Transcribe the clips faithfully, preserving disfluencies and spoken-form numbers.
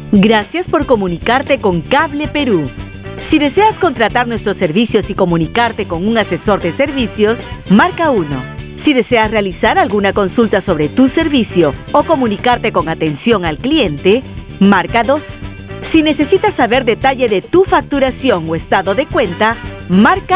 Gracias por comunicarte con Cable Perú. Si deseas contratar nuestros servicios y comunicarte con un asesor de servicios, marca uno. Si deseas realizar alguna consulta sobre tu servicio o comunicarte con atención al cliente, marca dos. Si necesitas saber detalle de tu facturación o estado de cuenta, marca.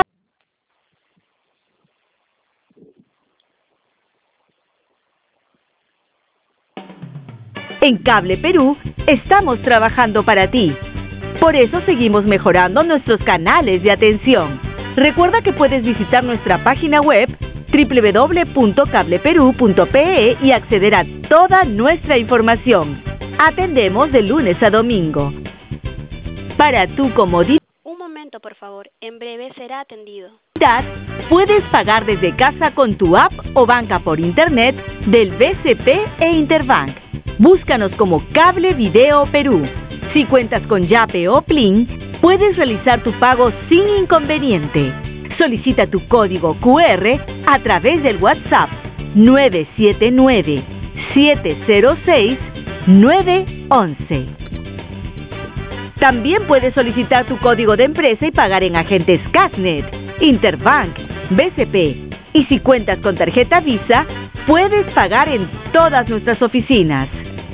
En Cable Perú estamos trabajando para ti. Por eso seguimos mejorando nuestros canales de atención. Recuerda que puedes visitar nuestra página web doble u doble u doble u punto cable perú punto pe e y acceder a toda nuestra información. Atendemos de lunes a domingo. Para tu comodidad, Un momento, por favor. En breve será atendido. puedes pagar desde casa con tu app o banca por internet del B C P e Interbank. Búscanos como Cable Video Perú. Si cuentas con Yape o Plin, puedes realizar tu pago sin inconveniente. Solicita tu código Q R a través del WhatsApp nueve siete nueve, siete cero seis, nueve once. También puedes solicitar tu código de empresa y pagar en agentes Casnet, Interbank, B C P. Y si cuentas con tarjeta Visa, puedes pagar en todas nuestras oficinas.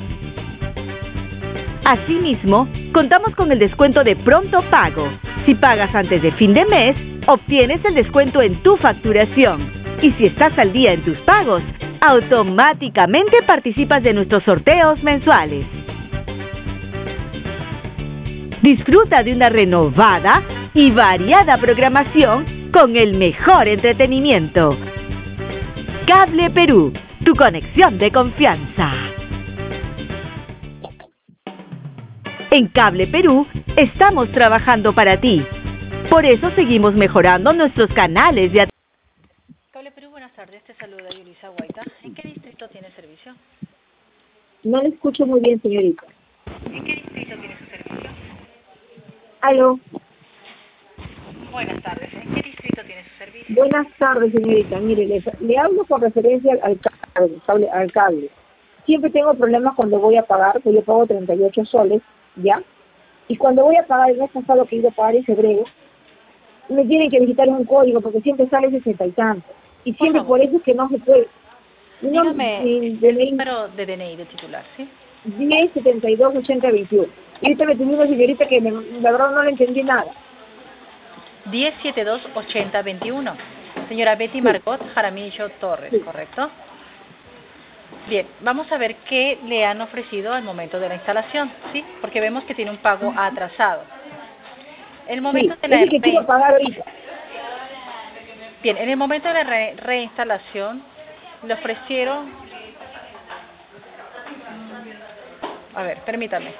Asimismo, contamos con el descuento de pronto pago. Si pagas antes de fin de mes, obtienes el descuento en tu facturación. Y si estás al día en tus pagos, automáticamente participas de nuestros sorteos mensuales. Disfruta de una renovada y variada programación con el mejor entretenimiento. Cable Perú, tu conexión de confianza. En Cable Perú estamos trabajando para ti. Por eso seguimos mejorando nuestros canales de atención. Cable Perú, buenas tardes. Te saluda Yulisa Guaita. ¿En qué distrito tiene servicio? No le escucho muy bien, señorita. ¿En qué distrito tiene su servicio? Aló. Buenas tardes. ¿En qué distrito tiene su servicio? Buenas tardes, señorita. Mire, le, le hablo con referencia al, al, cable, al cable. Siempre tengo problemas cuando voy a pagar, porque yo pago treinta y ocho soles, ¿ya? Y cuando voy a pagar, el mes pasado que iba a pagar en febrero, me tienen que digitar un código porque siempre sale sesenta y tanto. Y siempre por, por eso es que no se puede. No, Dígame mi, el número de D N I de titular, ¿sí? diez setenta y dos ochenta veintiuno. Y ahorita me tuve una señorita que me, la verdad no le entendí nada. diez setenta y dos ochenta veintiuno. Señora Betty sí. Margot Jaramillo Torres, sí. ¿Correcto? Bien, vamos a ver qué le han ofrecido al momento de la instalación, ¿sí? Porque vemos que tiene un pago atrasado. El momento sí, de la es que quiero pagar ahorita. Bien, en el momento de la re reinstalación le ofrecieron... A ver, permítame.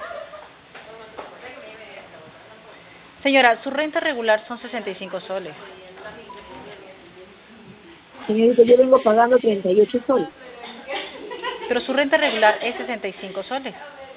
Señora, su renta regular son sesenta y cinco soles. Señorita, yo vengo pagando treinta y ocho soles. Pero su renta regular es sesenta y cinco soles.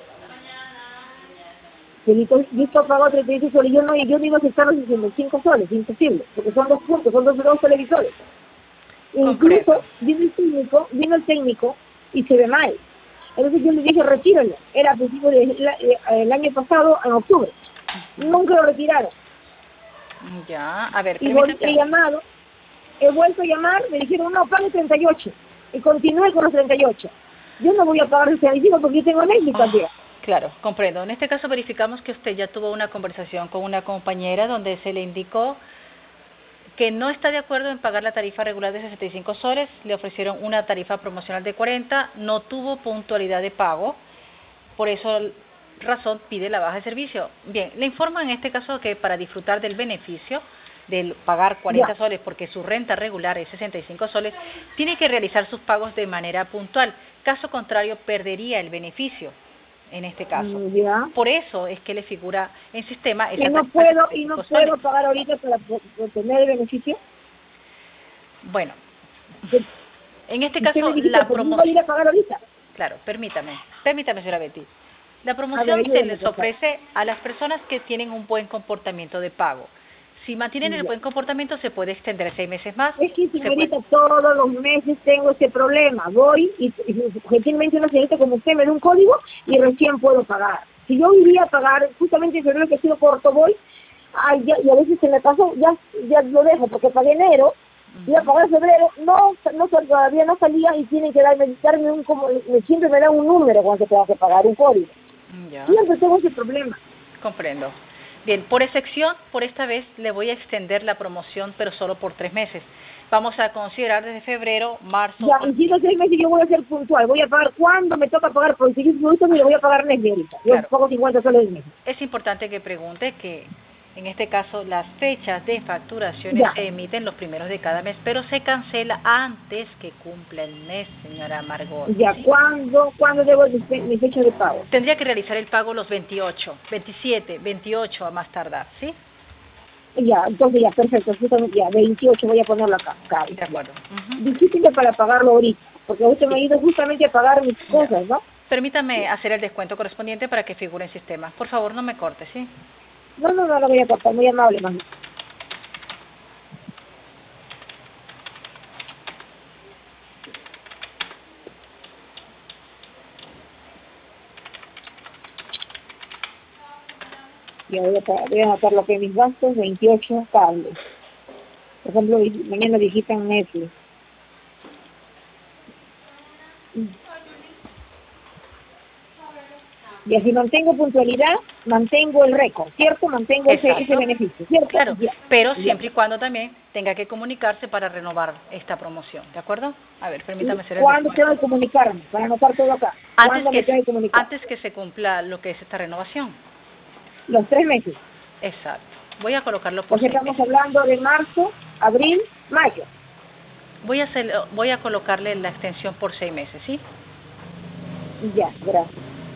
Señorita, yo estoy pagando treinta y ocho soles. Yo no, yo digo que están los sesenta y cinco soles, imposible, porque son dos puntos, son dos, dos televisores. Incluso vino el técnico, vino el técnico y se ve mal. Entonces yo le dije, retíralo. Era a principios del año pasado, en octubre. Nunca lo retiraron. Ya, a ver, y he llamado, he vuelto a llamar, me dijeron, no, pague treinta y ocho. Y continué con los treinta y ocho. Yo no voy a pagar los treinta y cinco porque yo tengo Netflix también. Oh, claro, comprendo. En este caso verificamos que usted ya tuvo una conversación con una compañera donde se le indicó que no está de acuerdo en pagar la tarifa regular de sesenta y cinco soles, le ofrecieron una tarifa promocional de cuarenta, no tuvo puntualidad de pago, por eso razón pide la baja de servicio. Bien, le informo en este caso que para disfrutar del beneficio de pagar cuarenta yeah. soles, porque su renta regular es sesenta y cinco soles, tiene que realizar sus pagos de manera puntual, caso contrario perdería el beneficio. En este caso, yeah. por eso es que le figura en sistema esa y no puedo y no puedo pagar ahorita para obtener el beneficio. Bueno, en este caso la promoción. ¿No pagar ahorita? Claro, permítame, permítame, señora Betty. La promoción ver, se les ofrece a las personas que tienen un buen comportamiento de pago. Si mantienen el buen comportamiento, se puede extender seis meses más. Es que, señorita, todos los meses tengo ese problema. Voy y, y gentilmente una señorita como usted me da un código y recién puedo pagar. si yo iría a pagar, justamente en febrero que he sido corto voy, ay, ya, y a veces se me pasó, ya, ya lo dejo, porque pagué enero, iba a pagar febrero, no, no todavía no salía y tienen que darme, darme un, como, siempre me dan un número cuando tengo que pagar, un código. Ya. Siempre tengo ese problema. Comprendo. Bien, por excepción, por esta vez le voy a extender la promoción, pero solo por tres meses. Vamos a considerar desde febrero, marzo... Ya, y si los tres meses yo voy a ser puntual, voy a pagar cuando me toca pagar, porque si yo producto, mira, voy a pagar mes de ahorita. Yo Claro. pago cincuenta soles al mes. Es importante que pregunte que, en este caso, las fechas de facturaciones Ya. se emiten los primeros de cada mes, pero se cancela antes que cumpla el mes, señora Margot. Ya, ¿sí? ¿cuándo, ¿cuándo debo mi, fe- mi fecha de pago? Tendría que realizar el pago los veintiocho, veintisiete, veintiocho a más tardar, ¿sí? Ya, entonces ya, perfecto, justamente ya, veintiocho voy a ponerlo acá, acá. De acuerdo. Ujú. Difícil para pagarlo ahorita, porque ahorita me he ido justamente a pagar mis Ya. cosas, ¿no? Permítame hacer el descuento correspondiente para que figure en sistema. Por favor, no me corte, ¿sí? No, no, no lo voy a cortar, muy amable, mami. Ya voy a, pa- voy a anotar lo que es mis gastos, veintiocho cables. Por ejemplo, vi- mañana visitan Netflix. Y así mantengo puntualidad, mantengo el récord, ¿cierto? Mantengo ese, ese Exacto. beneficio, ¿cierto? Claro, Ya, pero ya. siempre y cuando también tenga que comunicarse para renovar esta promoción, ¿de acuerdo? A ver, permítame hacer el ¿Cuándo descuento. tengo que comunicarme? Para anotar todo acá. Antes ¿Cuándo me que, tengo que comunicar? antes que se cumpla lo que es esta renovación. Los tres meses. Exacto. Voy a colocarlo por Porque seis estamos meses. hablando de marzo, abril, mayo. Voy a, hacer, voy a colocarle la extensión por seis meses, ¿sí? Ya, gracias.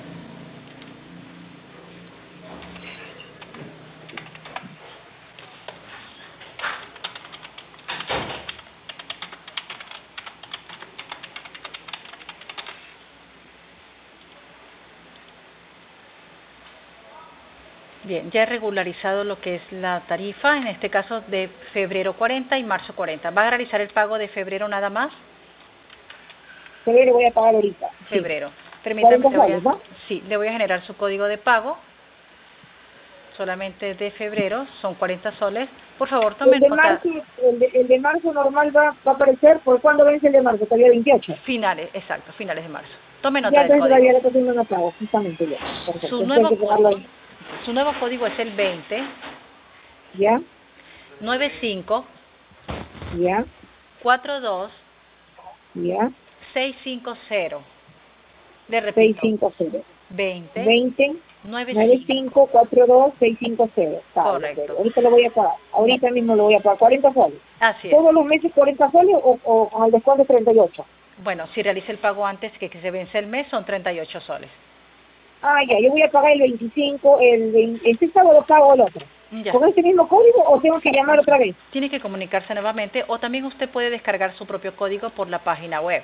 Bien, ya he regularizado lo que es la tarifa, en este caso de febrero cuarenta y marzo cuarenta. ¿Va a realizar el pago de febrero nada más? Febrero voy a pagar ahorita. Sí. Febrero. Permítame, cuarenta le voy a, soles, ¿no? sí, le voy a generar su código de pago. Solamente de febrero, son cuarenta soles. Por favor, tome El de nota. marzo, el de, el de marzo normal va, va a aparecer. ¿Por cuándo vence el de marzo? Todavía veintiocho. Finales, exacto, finales de marzo. Tome nota Ya del entonces todavía código. lo estoy haciendo una pago, justamente ya. Perfecto. Su Entonces nuevo hay que pagarlo código, ahí. su nuevo código es el veinte Ya, noventa y cinco ya, cuarenta y dos ya. seiscientos cincuenta. Le seis repito, cinco cero. veinte veinte, noventa nueve y cinco. cinco cuatro dos seis cinco cero. Correcto. Ahorita lo voy a pagar. Ahorita mismo lo voy a pagar. cuarenta soles. Así es. ¿Todos los meses cuarenta soles o, o con el descuento de treinta y ocho? Bueno, si realiza el pago antes que, que se vence el mes, son treinta y ocho soles. Ah, ya, yo voy a pagar el veinticinco, el veinte, este sábado pago el otro. Ya. ¿Con este mismo código o tengo que llamar otra vez? Tiene que comunicarse nuevamente o también usted puede descargar su propio código por la página web.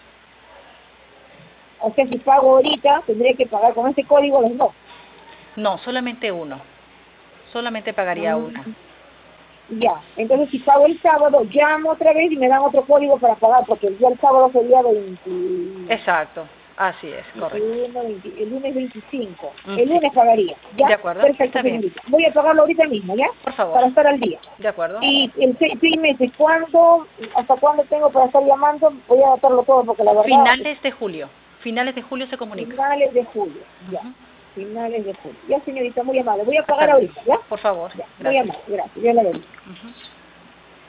O sea, si pago ahorita, tendría que pagar con este código los dos. No, solamente uno. Solamente pagaría Ah, una. ya, entonces si pago el sábado, llamo otra vez y me dan otro código para pagar, porque el día el sábado sería veinte... Exacto, así es, correcto. El, veinte el lunes veinticinco. Mm, El sí. lunes pagaría. ¿Ya? De acuerdo, Perfecto, está bien. señorita. Voy a pagarlo ahorita mismo, ¿ya? Por favor. Para estar al día. De acuerdo. Y el seis, seis meses, ¿cuándo, hasta cuándo tengo para estar llamando? Voy a anotarlo todo porque la verdad... Finales de julio. Finales de julio se comunica. Finales de julio, ya. Ujú. Finales de julio. Ya, señorita, muy amable. Voy a pagar Hasta luego. ahorita, ¿ya? Por favor. Ya, muy Gracias. amable, gracias. Ya la veo. Ujú.